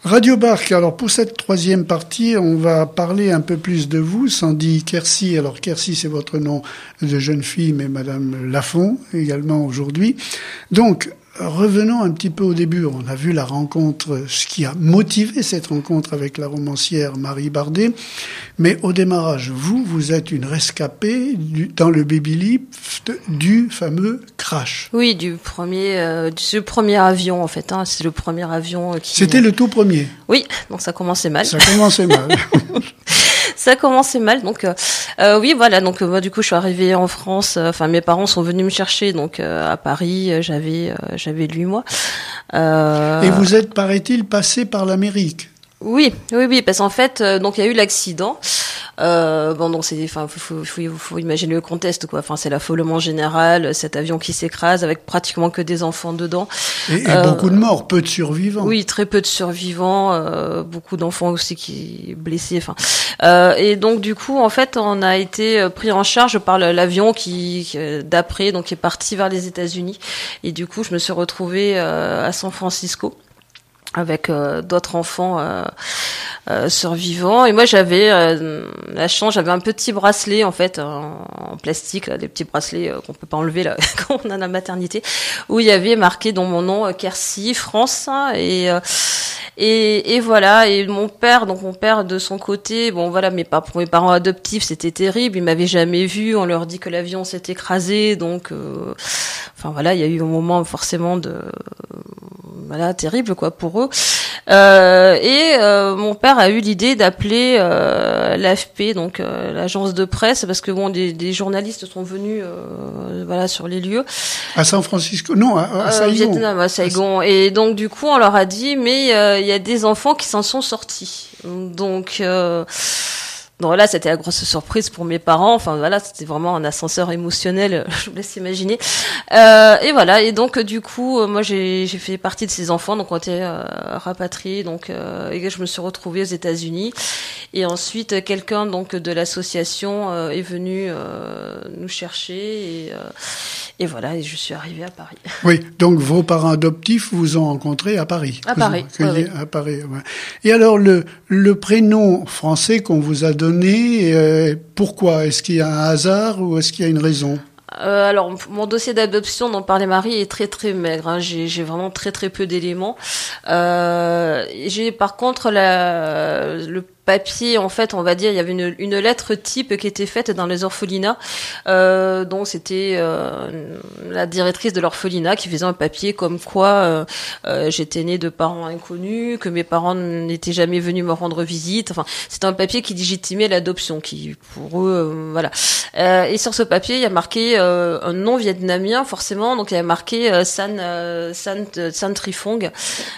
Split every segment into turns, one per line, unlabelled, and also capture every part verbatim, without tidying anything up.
Radio Barque, alors pour cette troisième partie, on va parler un peu plus de vous, Sandy Quercy. Alors Quercy, c'est votre nom de jeune fille, mais Madame Lafont également aujourd'hui. Donc, revenons un petit peu au début. On a vu la rencontre, ce qui a motivé cette rencontre avec la romancière Marie Bardet. Mais au démarrage, vous, vous êtes une rescapée du, dans le baby-lift du fameux crash.
Oui, du premier, euh, du premier avion en fait. Hein, c'est le premier avion qui.
C'était le tout premier.
Oui, donc ça commençait mal.
Ça commençait mal.
Ça commençait mal, donc euh, euh, oui, voilà. Donc moi, euh, du coup, je suis arrivée en France. Enfin, euh, mes parents sont venus me chercher, donc euh, à Paris. Euh, j'avais, euh, j'avais huit mois.
Euh... Et vous êtes, paraît-il, passé par l'Amérique.
Oui, oui, oui, parce qu'en fait, euh, donc il y a eu l'accident. Euh, bon, donc c'est, enfin, faut, faut, faut imaginer le contexte, quoi. Enfin, c'est l'affolement général, cet avion qui s'écrase avec pratiquement que des enfants dedans.
Et, et
euh,
beaucoup de morts, peu de survivants.
Oui, très peu de survivants, euh, beaucoup d'enfants aussi qui blessés. Enfin, euh, et donc du coup, en fait, on a été pris en charge par l'avion qui, d'après, donc, est parti vers les États-Unis. Et du coup, je me suis retrouvée euh, à San Francisco avec euh, d'autres enfants euh, euh, survivants, et moi j'avais euh, la chance, j'avais un petit bracelet en fait en, en plastique, là, des petits bracelets euh, qu'on peut pas enlever là quand on a la maternité, où il y avait marqué dans mon nom euh, Quercy France, hein, et euh, et et voilà. Et mon père, donc mon père de son côté, bon voilà, mes pas pour mes parents adoptifs c'était terrible, ils m'avaient jamais vu, on leur dit que l'avion s'est écrasé, donc euh, enfin voilà, il y a eu un moment forcément de voilà terrible quoi pour eux. Euh, et euh, mon père a eu l'idée d'appeler euh, l'A F P, donc euh, l'agence de presse, parce que bon, des, des journalistes sont venus, euh, voilà, sur les lieux.
À San Francisco, non, à, à Saigon.
Euh, Vietnam, à Saigon. Et donc du coup, on leur a dit, mais il euh, y a des enfants qui s'en sont sortis. Donc euh, Donc là, c'était la grosse surprise pour mes parents. Enfin voilà, c'était vraiment un ascenseur émotionnel, je vous laisse imaginer. Euh, et voilà. Et donc du coup, moi j'ai j'ai fait partie de ces enfants, donc on était euh, rapatriés, donc euh, et je me suis retrouvée aux États-Unis. Et ensuite, quelqu'un donc de l'association euh, est venu euh, nous chercher et euh, et voilà. Et je suis arrivée à Paris.
Oui. Donc vos parents adoptifs vous ont rencontré à Paris.
À Paris.
Oui, oui. À Paris. Ouais. Et alors le le prénom français qu'on vous a donné. Euh, pourquoi? Est-ce qu'il y a un hasard ou est-ce qu'il y a une raison?
Euh, alors, mon dossier d'adoption dont parlait Marie est très très maigre. Hein. J'ai, j'ai vraiment très très peu d'éléments. Euh, j'ai par contre la, le papier, en fait, on va dire, il y avait une, une lettre type qui était faite dans les orphelinats, euh, dont c'était euh, la directrice de l'orphelinat qui faisait un papier comme quoi euh, euh, j'étais née de parents inconnus, que mes parents n'étaient jamais venus me rendre visite. Enfin, c'était un papier qui légitimait l'adoption, qui pour eux, euh, voilà. Euh, et sur ce papier, il y a marqué euh, un nom vietnamien, forcément. Donc il y a marqué euh, San euh, San San Trifong.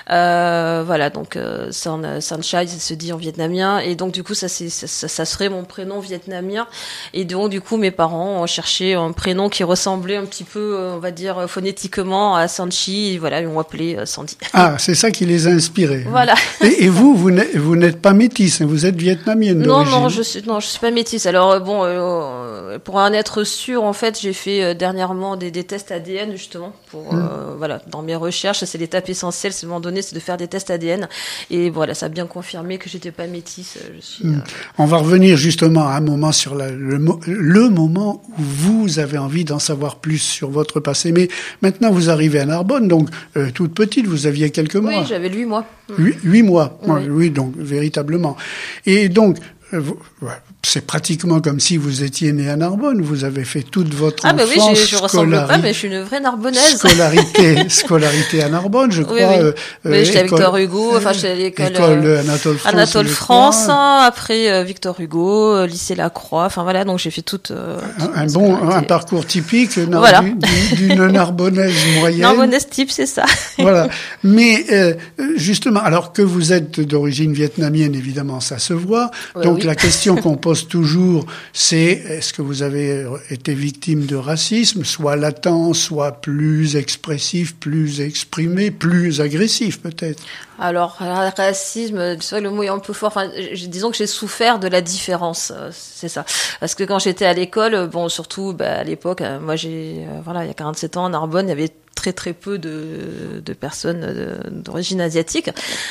Euh, voilà, donc euh, San San Chai, ça se dit en vietnamien. Et donc du coup ça, c'est, ça, ça serait mon prénom vietnamien, et donc du coup mes parents ont cherché un prénom qui ressemblait un petit peu, on va dire phonétiquement, à Sanchi, et voilà, ils m'ont appelé Sandy.
Ah, c'est ça qui les a inspirés.
Voilà.
Et, et vous, vous n'êtes, vous n'êtes pas métisse, vous êtes vietnamienne d'origine.
Non, non, je suis, non, je suis pas métisse. Alors bon, euh, pour en être sûr, en fait, j'ai fait euh, dernièrement des, des tests A D N justement pour, mmh. euh, voilà, dans mes recherches, c'est l'étape essentielle, c'est à un moment donné, c'est de faire des tests A D N, et voilà, ça a bien confirmé que j'étais pas métisse. Je suis, euh...
On va revenir justement à un moment sur la, le, le moment où vous avez envie d'en savoir plus sur votre passé. Mais maintenant, vous arrivez à Narbonne, donc euh, toute petite, vous aviez quelques mois.
Oui, j'avais huit mois.
Huit, huit mois, oui.
oui,
donc véritablement. Et donc, euh, vous, ouais, c'est pratiquement comme si vous étiez né à Narbonne. Vous avez fait toute votre
ah, bah
enfance.
Ah oui, je, je ressemble pas, mais je suis une vraie Narbonnaise.
Scolarité, scolarité à Narbonne, je crois.
Oui, oui.
Euh,
mais j'étais à Victor Hugo, enfin j'étais à l'école
école euh, Anatole France.
Anatole France, après euh, Victor Hugo, euh, lycée Lacroix. Enfin voilà, donc j'ai fait toute. Euh, toute
un, un bon, un parcours typique nar-
voilà.
d'une Narbonnaise moyenne.
Narbonnaise type, c'est ça.
Voilà. Mais euh, justement, alors que vous êtes d'origine vietnamienne, évidemment, ça se voit.
Ouais,
donc
oui.
la question qu'on pose toujours, c'est est-ce que vous avez été victime de racisme, soit latent, soit plus expressif, plus exprimé, plus agressif peut-être?
Alors, racisme, c'est vrai, le mot est un peu fort. Enfin, disons que j'ai souffert de la différence, c'est ça. Parce que quand j'étais à l'école, bon, surtout bah, à l'époque, moi j'ai, euh, voilà, il y a quarante-sept ans, à Narbonne, il y avait très très peu de, de personnes d'origine asiatique.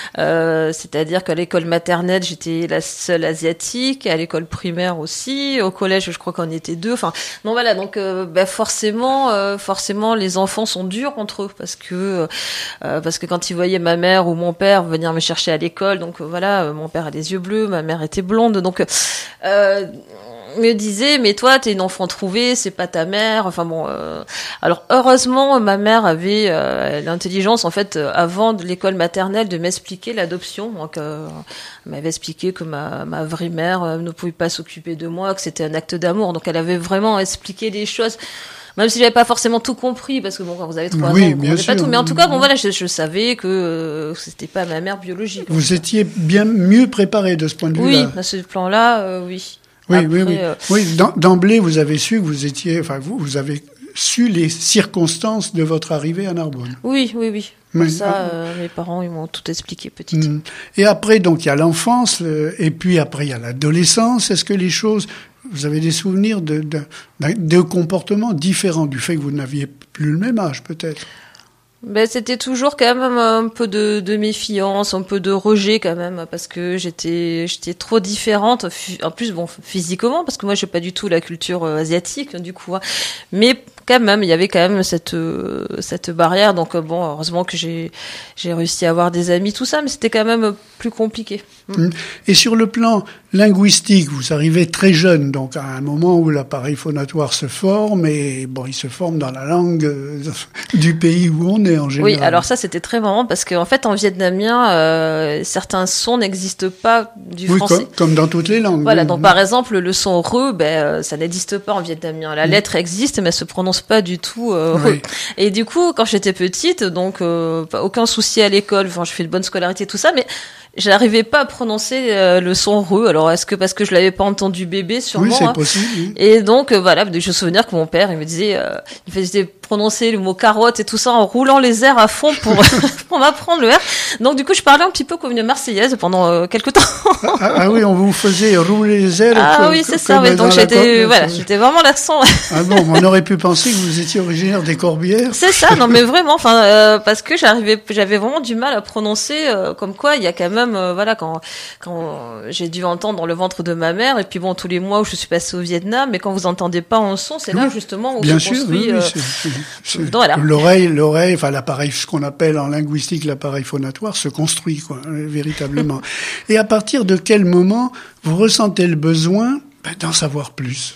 Euh, c'est-à-dire qu'à l'école maternelle, j'étais la seule asiatique, à l'école primaire aussi, au collège, je crois qu'on était deux. Enfin, non voilà, donc euh, bah, forcément, euh, forcément, les enfants sont durs entre eux parce que euh, parce que quand ils voyaient ma mère ou mon père venir me chercher à l'école, donc euh, voilà, euh, mon père a les yeux bleus, ma mère était blonde, donc euh, me disait mais toi t'es une enfant trouvée, c'est pas ta mère, enfin bon euh... alors heureusement ma mère avait euh, l'intelligence en fait euh, avant de l'école maternelle de m'expliquer l'adoption, donc euh, elle m'avait expliqué que ma ma vraie mère euh, ne pouvait pas s'occuper de moi, que c'était un acte d'amour, donc elle avait vraiment expliqué les choses. Même si j'avais pas forcément tout compris, parce que bon, quand vous avez trois
oui,
ans, vous
bien
comprenez
sûr.
pas tout. Mais en tout cas, bon voilà, je, je savais que euh, c'était pas ma mère biologique.
Vous étiez bien mieux préparé de ce point de vue-là.
Oui, à ce plan-là, euh, oui.
Oui,
Après,
oui, oui.
Euh...
oui d'emblée, vous avez su que vous étiez, enfin, vous, vous avez su les circonstances de votre arrivée à Narbonne.
Oui, oui, oui. Pour
Mais,
ça, euh, mes parents, ils m'ont tout expliqué petite.
Et après, donc, il y a l'enfance, euh, et puis après, il y a l'adolescence. Est-ce que les choses, vous avez des souvenirs de, de, de comportements différents du fait que vous n'aviez plus le même âge, peut-être?
Ben, c'était toujours quand même un peu de, de méfiance, un peu de rejet quand même, parce que j'étais, j'étais trop différente. En plus, bon, physiquement, parce que moi, j'ai pas du tout la culture asiatique, du coup. Hein. Mais quand même, il y avait quand même cette, euh, cette barrière. Donc, bon, heureusement que j'ai, j'ai réussi à avoir des amis, tout ça, mais c'était quand même plus compliqué.
Mmh. Et sur le plan linguistique, vous arrivez très jeune, donc à un moment où l'appareil phonatoire se forme, et bon, il se forme dans la langue euh, du pays où on est en général.
Oui, alors ça c'était très marrant parce qu'en fait en vietnamien, euh, certains sons n'existent pas du
oui,
français.
Comme, comme dans toutes les langues.
Voilà,
oui.
donc par exemple le son re, ben ça n'existe pas en vietnamien. La mmh. lettre existe, mais elle se prononce pas du tout euh, re. Oui. Et du coup, quand j'étais petite, donc euh, aucun souci à l'école, enfin je fais de bonne scolarité, tout ça, mais j'arrivais pas à prononcer euh, le son re. Alors est-ce que parce que je l'avais pas entendu bébé sûrement.
Oui, c'est
hein.
possible. Oui.
Et donc euh, voilà, je me souviens que mon père, il me disait, euh, il faisait prononcer le mot carotte et tout ça en roulant les airs à fond pour pour m'apprendre le R. Donc du coup, je parlais un petit peu comme une Marseillaise pendant euh, quelques temps.
ah, ah oui, on vous faisait rouler les airs.
Ah
comme,
oui, c'est ça. Ouais, donc j'étais voilà, j'étais vraiment l'accent.
Ah bon, on aurait pu penser que vous étiez originaire des Corbières.
C'est ça, non mais vraiment, enfin euh, parce que j'arrivais, j'avais vraiment du mal à prononcer, euh, comme quoi il y a quand même, euh, voilà, quand quand j'ai dû entendre dans le ventre de ma mère, et puis bon tous les mois où je suis passée au Vietnam, mais quand vous entendez pas un son, c'est là
oui,
justement où
bien
se
sûr,
construit.
oui,
Euh,
c'est, c'est, c'est,
voilà.
L'oreille, l'oreille, enfin l'appareil, ce qu'on appelle en linguistique l'appareil phonatoire, se construit quoi, véritablement. Et à partir de quel moment vous ressentez le besoin ben, d'en savoir plus?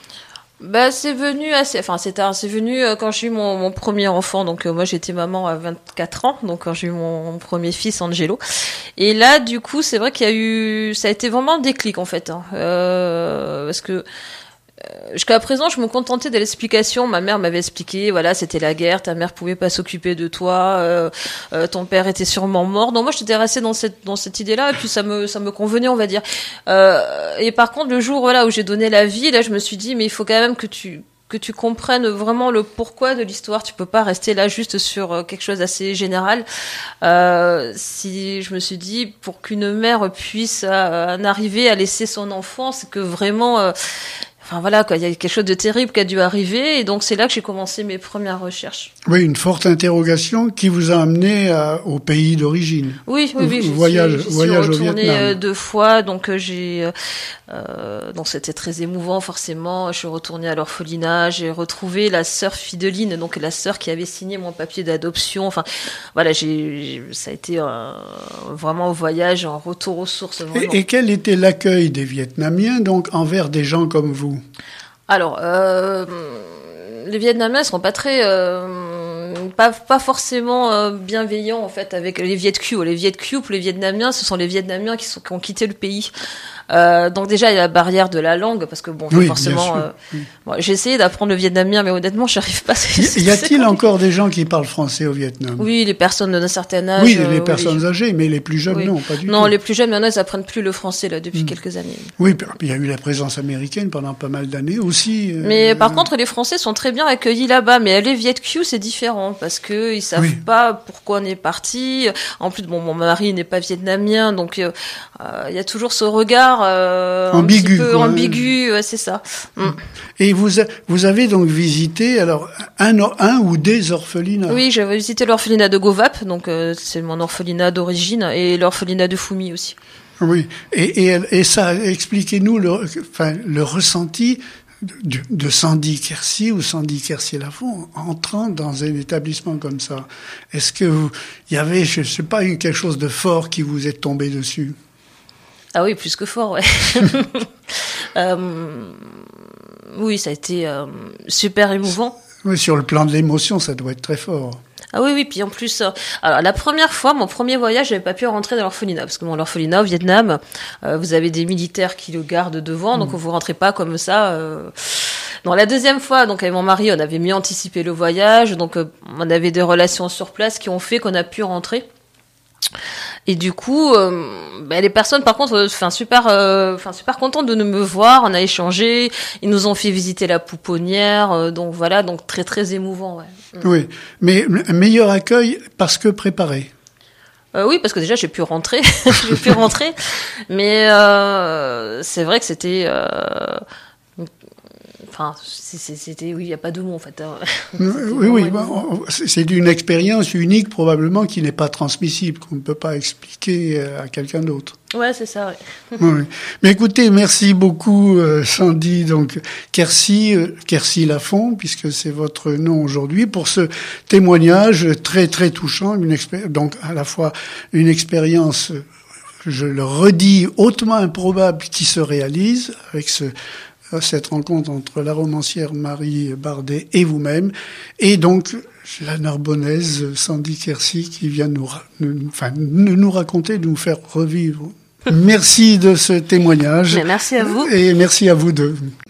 Bah c'est venu assez, enfin c'est tard, c'est venu euh, quand j'ai eu mon, mon premier enfant, donc euh, moi j'étais maman à vingt-quatre ans, donc quand j'ai eu mon, mon premier fils Angelo, et là du coup c'est vrai qu'il y a eu, ça a été vraiment un déclic en fait, hein, euh, parce que Euh, jusqu'à présent, je me contentais de l'explication. Ma mère m'avait expliqué, voilà, c'était la guerre, ta mère pouvait pas s'occuper de toi, euh, euh, ton père était sûrement mort. Donc moi, j'étais restée dans cette dans cette idée-là, et puis ça me ça me convenait, on va dire. Euh, et par contre, le jour voilà où j'ai donné la vie, là, je me suis dit, mais il faut quand même que tu que tu comprennes vraiment le pourquoi de l'histoire. Tu peux pas rester là juste sur quelque chose d'assez général. Euh, si je me suis dit, pour qu'une mère puisse euh, en arriver à laisser son enfant, c'est que vraiment euh, Enfin voilà quoi, il y a quelque chose de terrible qui a dû arriver, et donc c'est là que j'ai commencé mes premières recherches.
Oui, une forte interrogation qui vous a amené à, au pays d'origine.
Oui, oui, oui. J'y
voyage,
suis, j'y
voyage
suis retournée
au Vietnam.
deux fois, donc euh, j'ai, euh, donc c'était très émouvant forcément. Je suis retournée à l'orphelinat, j'ai retrouvé la sœur Fideline, donc la sœur qui avait signé mon papier d'adoption. Enfin, voilà, j'ai, j'ai ça a été un, vraiment un voyage, un retour aux sources.
Et, et quel était l'accueil des Vietnamiens donc envers des gens comme vous?
Alors, euh, les Vietnamiens sont pas très, euh, pas pas forcément euh, bienveillants en fait avec les Viet Kieu. Les Viet Kieu, les Vietnamiens, ce sont les Vietnamiens qui sont qui ont quitté le pays. Euh, donc déjà il y a la barrière de la langue parce que bon
oui,
forcément euh, oui. bon, j'ai essayé d'apprendre le vietnamien mais honnêtement j'arrive pas. C'est, c'est,
y a-t-il encore des gens qui parlent français au Vietnam?
Oui, les personnes d'un certain âge.
Oui, les
euh,
personnes
oui.
âgées, mais les plus jeunes
oui.
non, pas du
non,
tout.
Non, les plus jeunes maintenant ils apprennent plus le français là depuis mmh. quelques années.
Oui, puis il y a eu la présence américaine pendant pas mal d'années aussi.
Mais
euh...
par contre les Français sont très bien accueillis là-bas, mais les Viet Kieu c'est différent parce parce que ils savent
oui.
pas pourquoi on est parti. En plus, bon, mon mari n'est pas vietnamien, donc il euh, y a toujours ce regard euh,
ambigu,
un petit peu
quoi,
ambigu, ouais, c'est ça. Mm.
Et vous vous avez donc visité alors un un ou des orphelinats.
Oui, j'avais visité l'orphelinat de Govap, donc euh, c'est mon orphelinat d'origine, et l'orphelinat de Phoumi aussi.
Oui, et, et, et ça, expliquez-nous le, enfin, le ressenti de, de Sandy Quercy ou Sandy Quercy-Lafont entrant dans un établissement comme ça. Est-ce que vous, il y avait, je sais pas, quelque chose de fort qui vous est tombé dessus?
Ah oui, plus que fort, ouais. euh, oui, ça a été euh, super émouvant.
Oui, sur le plan de l'émotion, ça doit être très fort.
Ah oui, oui, puis en plus, euh, alors la première fois, mon premier voyage, j'avais pas pu rentrer dans l'orphelinat, parce que bon, l'orphelinat au Vietnam, euh, vous avez des militaires qui le gardent devant, mmh. donc vous rentrez pas comme ça. Euh... Non, la deuxième fois, donc avec mon mari, on avait mieux anticipé le voyage, donc euh, on avait des relations sur place qui ont fait qu'on a pu rentrer. Et du coup, euh, bah, les personnes, par contre, enfin euh, super, enfin euh, super contentes de nous me voir. On a échangé. Ils nous ont fait visiter la pouponnière. Euh, donc voilà, donc très très émouvant. Ouais.
Oui, mais meilleur accueil parce que préparé.
Euh, oui, parce que déjà j'ai pu rentrer, j'ai pu rentrer. Mais euh, c'est vrai que c'était. Euh, Enfin, c'était, oui, il n'y a pas de mots en fait.
Oui, oui, bon, c'est une expérience unique probablement qui n'est pas transmissible, qu'on ne peut pas expliquer à quelqu'un d'autre.
Ouais, c'est ça. Ouais.
Oui. Mais écoutez, merci beaucoup, euh, Sandy, donc Quercy, euh, Quercy-Lafont, puisque c'est votre nom aujourd'hui, pour ce témoignage très très touchant, une expé- donc à la fois une expérience, je le redis, hautement improbable qui se réalise avec ce cette rencontre entre la romancière Marie Bardet et vous-même, et donc la Narbonnaise Sandy Quercy qui vient nous, nous, enfin, nous raconter, nous faire revivre. Merci de ce témoignage.
Mais merci à vous.
Et merci à vous deux.